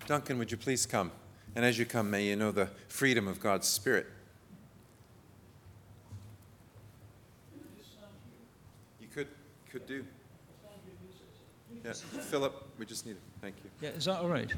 Duncan, would you please come? And as you come, may you know the freedom of God's Spirit. You could do. Yeah, Philip, we just need it. Thank you. Yeah, is that all right?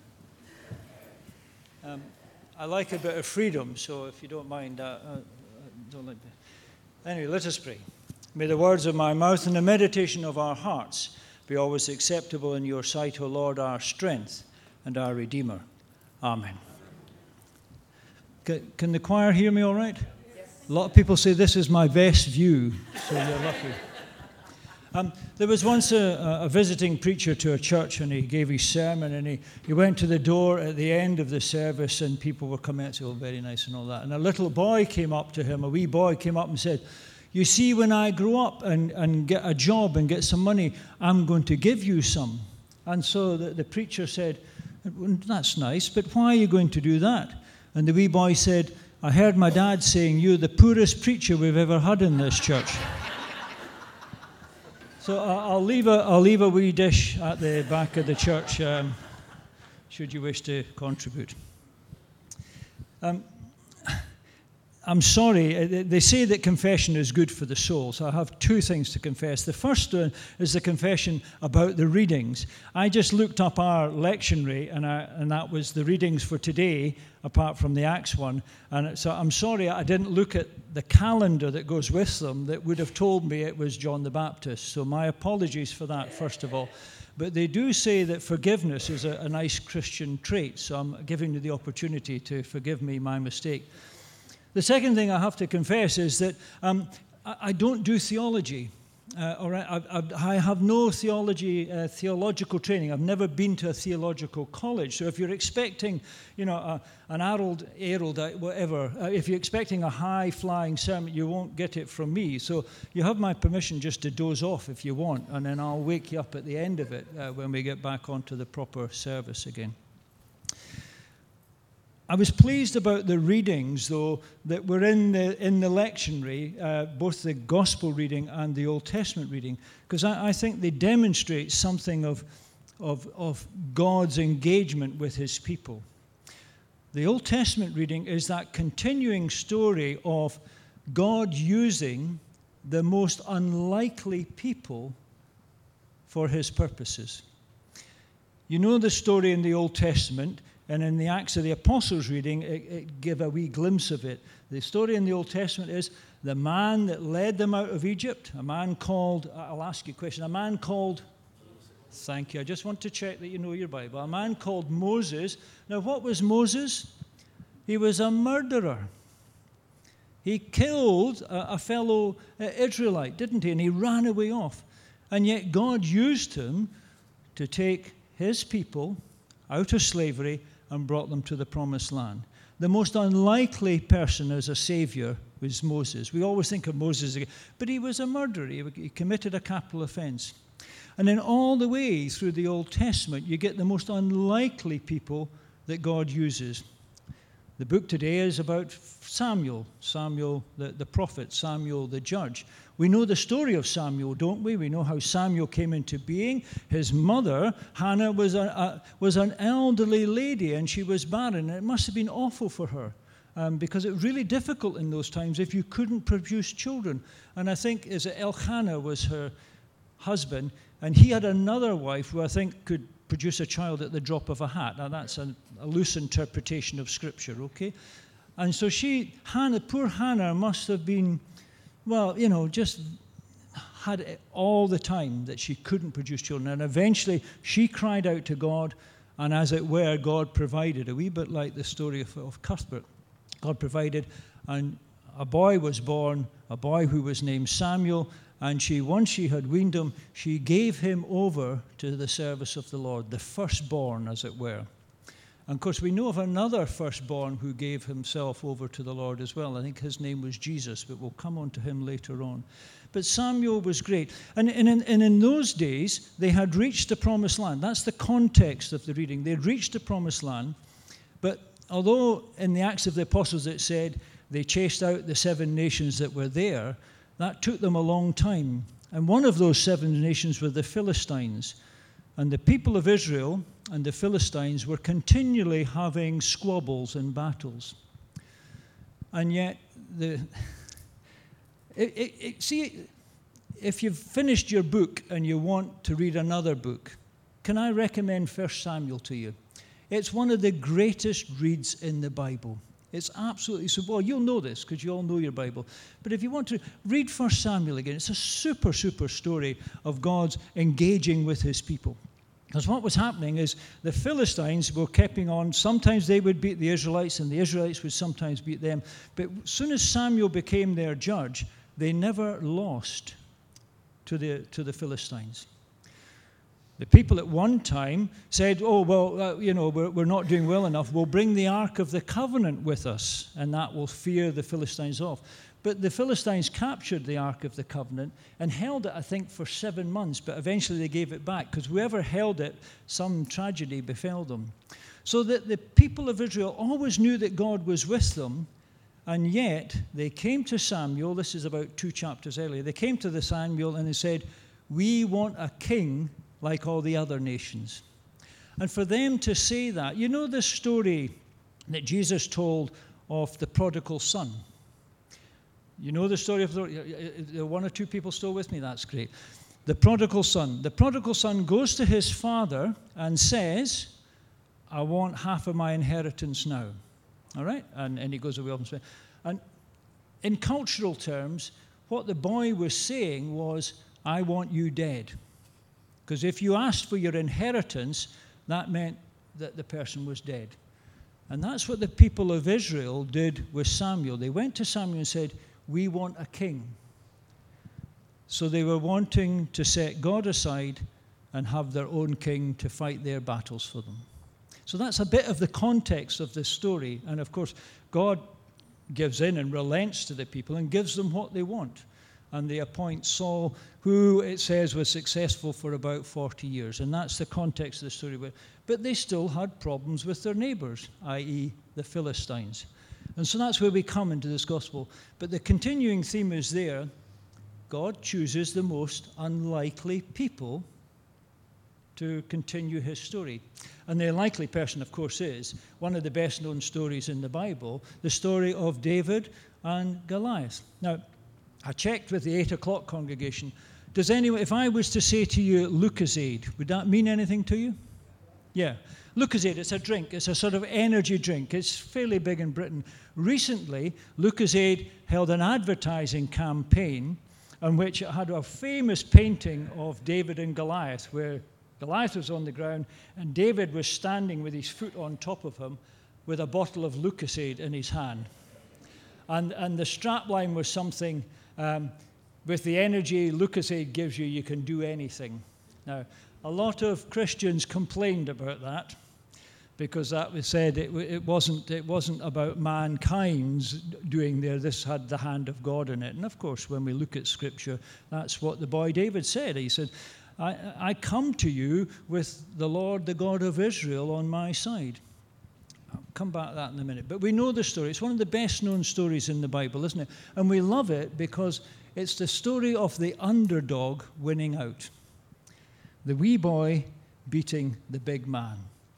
I like a bit of freedom, so if you don't mind, I don't like that. Anyway, let us pray. May the words of my mouth and the meditation of our hearts be always acceptable in your sight, O Lord, our strength and our Redeemer. Amen. Can the choir hear me all right? Yes. A lot of people say this is my best view, so you're lucky. There was once a visiting preacher to a church, and he gave his sermon, and he went to the door at the end of the service, and people were coming out and said, "Oh, very nice," and all that. And a little boy came up to him, a wee boy came up and said, "You see, when I grow up and get a job and get some money, I'm going to give you some." And so the preacher said, "That's nice, but why are you going to do that?" And the wee boy said, "I heard my dad saying you're the poorest preacher we've ever had in this church." So I'll leave a wee dish at the back of the church, should you wish to contribute. I'm sorry, they say that confession is good for the soul, so I have two things to confess. The first one is the confession about the readings. I just looked up our lectionary, and that was the readings for today, apart from the Acts one. And so I'm sorry I didn't look at the calendar that goes with them that would have told me it was John the Baptist. So my apologies for that, first of all. But they do say that forgiveness is a nice Christian trait, so I'm giving you the opportunity to forgive me my mistake. The second thing I have to confess is that I don't do theology. I have no theological training. I've never been to a theological college. So if you're expecting, an whatever, if you're expecting a high-flying sermon, you won't get it from me. So you have my permission just to doze off if you want, and then I'll wake you up at the end of it when we get back onto the proper service again. I was pleased about the readings, though, that were in the lectionary, both the Gospel reading and the Old Testament reading, because I think they demonstrate something of God's engagement with his people. The Old Testament reading is that continuing story of God using the most unlikely people for his purposes. You know the story in the Old Testament. And in the Acts of the Apostles reading, it gave a wee glimpse of it. The story in the Old Testament is the man that led them out of Egypt, a man called, I'll ask you a question, a man called, thank you, I just want to check that you know your Bible, a man called Moses. Now, what was Moses? He was a murderer. He killed a fellow Israelite, didn't he? And he ran away off. And yet God used him to take his people out of slavery and brought them to the promised land. The most unlikely person as a savior was Moses. We always think of Moses, but he was a murderer. He committed a capital offense. And then all the way through the Old Testament, you get the most unlikely people that God uses. The book today is about Samuel the prophet, Samuel the judge. We know the story of Samuel, don't we? We know how Samuel came into being. His mother, Hannah, was an elderly lady, and she was barren. It must have been awful for her, because it was really difficult in those times if you couldn't produce children. And I think Elkanah was her husband, and he had another wife who I think could produce a child at the drop of a hat. Now, that's a loose interpretation of Scripture, okay? And so poor Hannah must have been, just had it all the time that she couldn't produce children. And eventually, she cried out to God, and as it were, God provided, a wee bit like the story of Cuthbert. God provided, and a boy was born, a boy who was named Samuel, and once she had weaned him, she gave him over to the service of the Lord, the firstborn, as it were. And of course, we know of another firstborn who gave himself over to the Lord as well. I think his name was Jesus, but we'll come on to him later on. But Samuel was great. And in those days, they had reached the promised land. That's the context of the reading. They had reached the promised land, but although in the Acts of the Apostles it said they chased out the 7 nations that were there, that took them a long time. And one of those 7 nations were the Philistines. And the people of Israel and the Philistines were continually having squabbles and battles. And yet, see, if you've finished your book and you want to read another book, can I recommend 1 Samuel to you? It's one of the greatest reads in the Bible. It's absolutely so. Well, you'll know this because you all know your Bible. But if you want to read 1 Samuel again, it's a super, super story of God's engaging with his people. Because what was happening is the Philistines were keeping on. Sometimes they would beat the Israelites, and the Israelites would sometimes beat them. But as soon as Samuel became their judge, they never lost to the Philistines. The people at one time said, oh, well, we're not doing well enough. We'll bring the Ark of the Covenant with us, and that will fear the Philistines off. But the Philistines captured the Ark of the Covenant and held it, I think, for 7 months, but eventually they gave it back because whoever held it, some tragedy befell them. So that the people of Israel always knew that God was with them, and yet they came to Samuel. This is about 2 chapters earlier. They came to the Samuel and they said, we want a king like all the other nations. And for them to say that, you know the story that Jesus told of the prodigal son? You know the story of the one or two people still with me? That's great. The prodigal son. The prodigal son goes to his father and says, I want half of my inheritance now. All right? And he goes away and says, and in cultural terms, what the boy was saying was, I want you dead. Because if you asked for your inheritance, that meant that the person was dead. And that's what the people of Israel did with Samuel. They went to Samuel and said, we want a king. So they were wanting to set God aside and have their own king to fight their battles for them. So that's a bit of the context of this story. And of course, God gives in and relents to the people and gives them what they want. And they appoint Saul, who it says was successful for about 40 years. And that's the context of the story. But they still had problems with their neighbors, i.e. the Philistines. And so that's where we come into this gospel. But the continuing theme is there. God chooses the most unlikely people to continue his story. And the unlikely person, of course, is one of the best-known stories in the Bible, the story of David and Goliath. Now, I checked with the 8 o'clock congregation. Does anyone, if I was to say to you Lucozade, would that mean anything to you? Yeah. Lucozade, it's a drink. It's a sort of energy drink. It's fairly big in Britain. Recently, Lucozade held an advertising campaign in which it had a famous painting of David and Goliath, where Goliath was on the ground and David was standing with his foot on top of him with a bottle of Lucozade in his hand. And the strapline was something, with the energy Lucozade gives you, you can do anything. Now, a lot of Christians complained about that because that was said it wasn't about mankind's doing there. This had the hand of God in it. And of course, when we look at Scripture, that's what the boy David said. He said, I come to you with the Lord, the God of Israel, on my side. I'll come back to that in a minute. But we know the story. It's one of the best-known stories in the Bible, isn't it? And we love it because it's the story of the underdog winning out. The wee boy beating the big man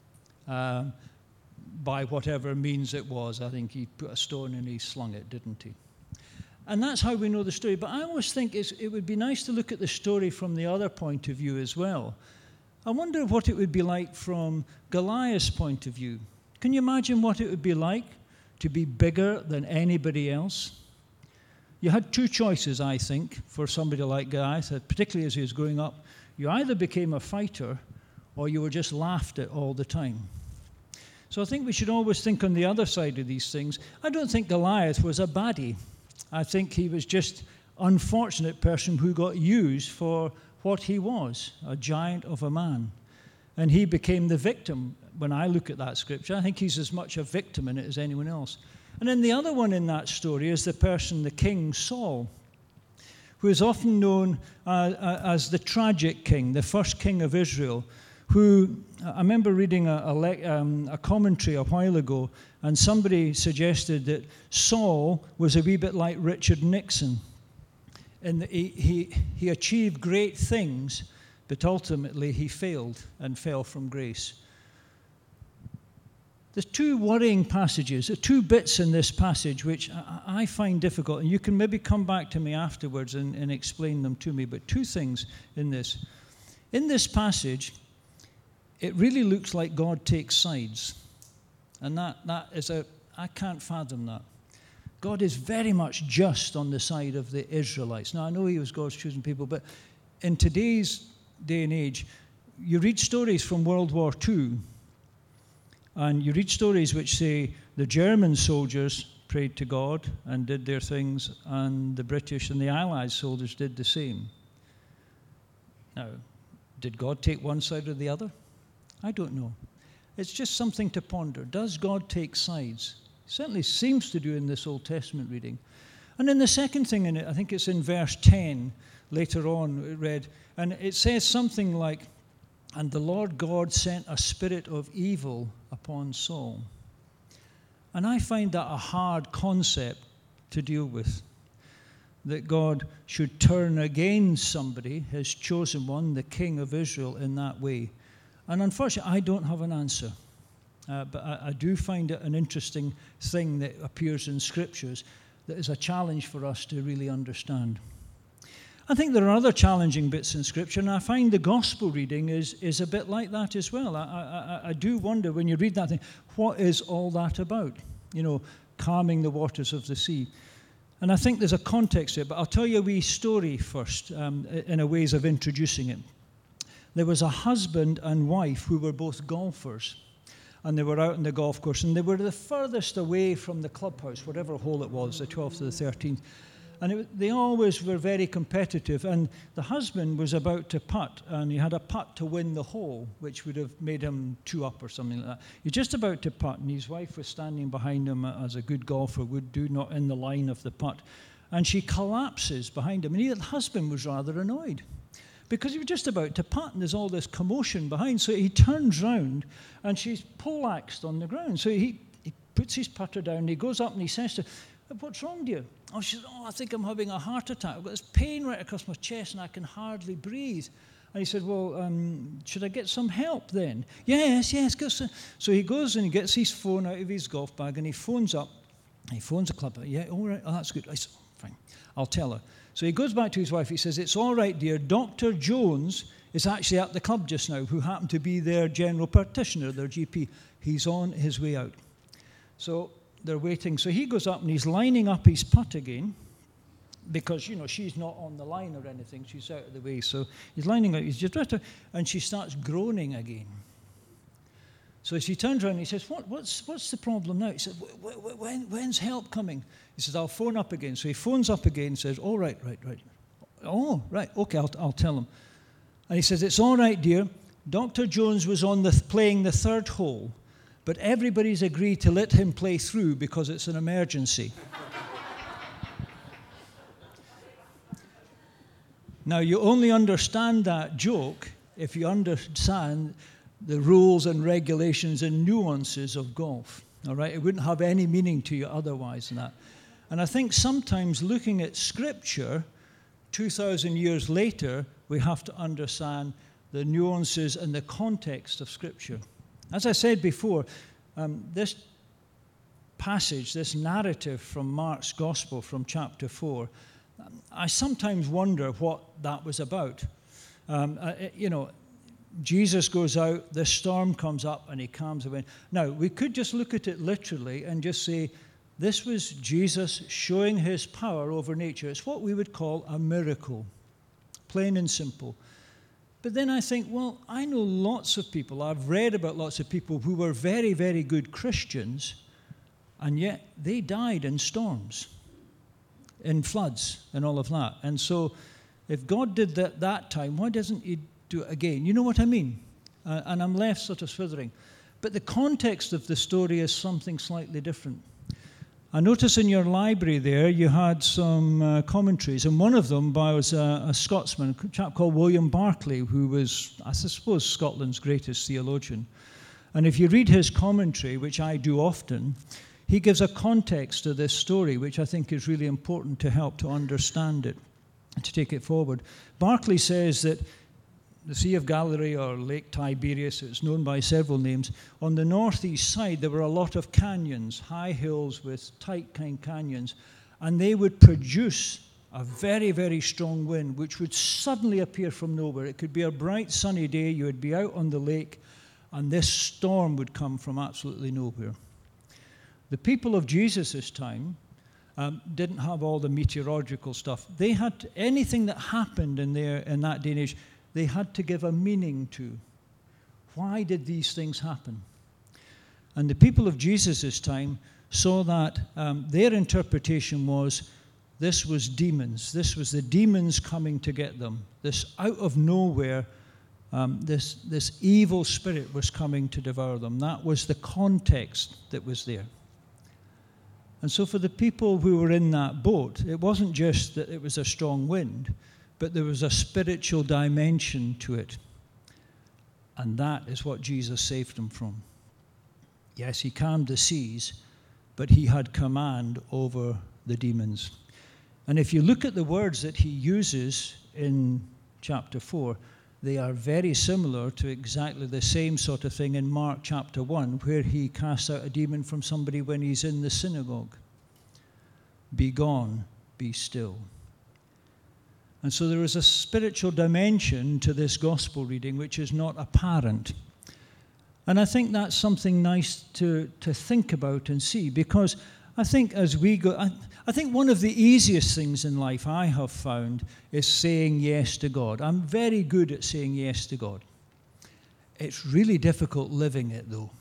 by whatever means it was. I think he put a stone and he slung it, didn't he? And that's how we know the story. But I always think it would be nice to look at the story from the other point of view as well. I wonder what it would be like from Goliath's point of view. Can you imagine what it would be like to be bigger than anybody else? You had two choices, I think, for somebody like Goliath, particularly as he was growing up. You either became a fighter or you were just laughed at all the time. So I think we should always think on the other side of these things. I don't think Goliath was a baddie. I think he was just an unfortunate person who got used for what he was, a giant of a man. And he became the victim. When I look at that scripture, I think he's as much a victim in it as anyone else. And then the other one in that story is the person, the king Saul, who is often known as the tragic king, the first king of Israel, who, I remember reading a commentary a while ago, and somebody suggested that Saul was a wee bit like Richard Nixon. And he achieved great things, but ultimately he failed and fell from grace. There's two worrying passages, two bits in this passage which I find difficult, and you can maybe come back to me afterwards and explain them to me, but two things in this. In this passage, it really looks like God takes sides, and that is I can't fathom that. God is very much just on the side of the Israelites. Now, I know he was God's chosen people, but in today's day and age, you read stories from World War II, and you read stories which say the German soldiers prayed to God and did their things, and the British and the Allied soldiers did the same. Now, did God take one side or the other? I don't know. It's just something to ponder. Does God take sides? He certainly seems to do in this Old Testament reading. And then the second thing in it, I think it's in verse 10, later on it read, and it says something like, and the Lord God sent a spirit of evil upon Saul. And I find that a hard concept to deal with, that God should turn against somebody, his chosen one, the king of Israel, in that way. And unfortunately, I don't have an answer. But I do find it an interesting thing that appears in Scriptures that is a challenge for us to really understand. I think there are other challenging bits in Scripture, and I find the gospel reading is a bit like that as well. I do wonder, when you read that thing, what is all that about? You know, calming the waters of the sea. And I think there's a context here, but I'll tell you a wee story first, in a ways of introducing it. There was a husband and wife who were both golfers, and they were out on the golf course, and they were the furthest away from the clubhouse, whatever hole it was, the 12th or the 13th. And they always were very competitive. And the husband was about to putt, and he had a putt to win the hole, which would have made him 2 up or something like that. He's just about to putt, and his wife was standing behind him, as a good golfer would do, not in the line of the putt. And she collapses behind him. And the husband was rather annoyed, because he was just about to putt, and there's all this commotion behind. So he turns round, and she's poleaxed on the ground. So he puts his putter down, and he goes up, and he says to her, "What's wrong, dear?" Oh, she said, "Oh, I think I'm having a heart attack. I've got this pain right across my chest, and I can hardly breathe." And he said, "Well, should I get some help then?" Yes, get some. So he goes and he gets his phone out of his golf bag, and he phones up. He phones the club. "Yeah, all right, oh, that's good." I said, "Oh, fine, I'll tell her." So he goes back to his wife. He says, "It's all right, dear. Dr. Jones is actually at the club just now, who happened to be their general practitioner, their GP. He's on his way out." So they're waiting. So he goes up and he's lining up his putt again, because, you know, she's not on the line or anything. She's out of the way. So he's lining up. He's just right, and she starts groaning again. So she turns around and he says, what's the problem now? He says, when's help coming? He says, "I'll phone up again." So he phones up again and says, "Oh, right. Oh, right, okay, I'll tell him." And he says, "It's all right, dear. Dr. Jones was on playing the 3rd hole, but everybody's agreed to let him play through because it's an emergency." Now, you only understand that joke if you understand the rules and regulations and nuances of golf. All right? It wouldn't have any meaning to you otherwise than that. And I think sometimes looking at Scripture 2,000 years later, we have to understand the nuances and the context of Scripture. As I said before, this passage, this narrative from Mark's Gospel from chapter 4, I sometimes wonder what that was about. You know, Jesus goes out, the storm comes up, and he calms the wind. Now, we could just look at it literally and just say, this was Jesus showing his power over nature. It's what we would call a miracle, plain and simple. But then I think, well, I know lots of people, I've read about lots of people who were very, very good Christians, and yet they died in storms, in floods, and all of that. And so if God did that time, why doesn't he do it again? You know what I mean? And I'm left sort of swithering. But the context of the story is something slightly different. I notice in your library there you had some commentaries, and one of them was a Scotsman, a chap called William Barclay, who was, I suppose, Scotland's greatest theologian. And if you read his commentary, which I do often, he gives a context to this story, which I think is really important to help to understand it and to take it forward. Barclay says that the Sea of Galilee, or Lake Tiberias, it's known by several names. On the northeast side, there were a lot of canyons, high hills with tight kind canyons, and they would produce a very, very strong wind, which would suddenly appear from nowhere. It could be a bright, sunny day, you would be out on the lake, and this storm would come from absolutely nowhere. The people of Jesus' time didn't have all the meteorological stuff. They had anything that happened in that day and age, they had to give a meaning to. Why did these things happen? And the people of Jesus' time saw that their interpretation was, this was demons. This was the demons coming to get them. This out of nowhere, this evil spirit was coming to devour them. That was the context that was there. And so for the people who were in that boat, it wasn't just that it was a strong wind, but there was a spiritual dimension to it. And that is what Jesus saved them from. Yes, he calmed the seas, but he had command over the demons. And if you look at the words that he uses in chapter 4, they are very similar to exactly the same sort of thing in Mark chapter 1, where he casts out a demon from somebody when he's in the synagogue. Be gone, be still. And so there is a spiritual dimension to this gospel reading which is not apparent. And I think that's something nice to think about and see, because I think as we go, I think one of the easiest things in life I have found is saying yes to God. I'm very good at saying yes to God. It's really difficult living it, though.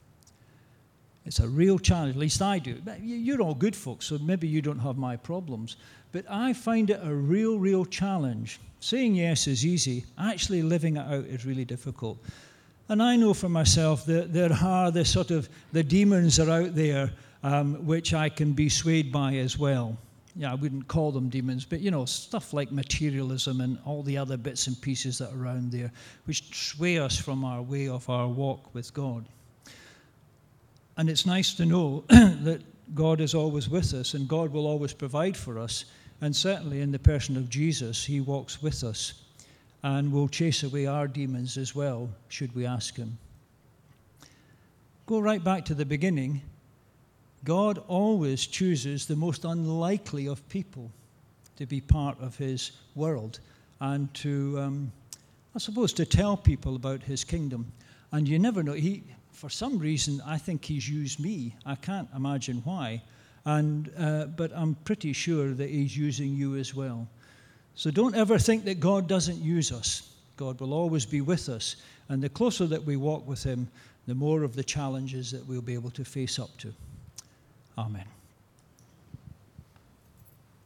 It's a real challenge, at least I do. You're all good folks, so maybe you don't have my problems. But I find it a real challenge. Saying yes is easy. Actually living it out is really difficult. And I know for myself that there are the demons are out there which I can be swayed by as well. Yeah, I wouldn't call them demons, but stuff like materialism and all the other bits and pieces that are around there, which sway us from our way of our walk with God. And it's nice to know that God is always with us and God will always provide for us. And certainly in the person of Jesus, he walks with us and will chase away our demons as well, should we ask him. Go right back to the beginning. God always chooses the most unlikely of people to be part of his world and to, to tell people about his kingdom. And you never know. For some reason, I think he's used me. I can't imagine why. But I'm pretty sure that he's using you as well. So don't ever think that God doesn't use us. God will always be with us. And the closer that we walk with him, the more of the challenges that we'll be able to face up to. Amen.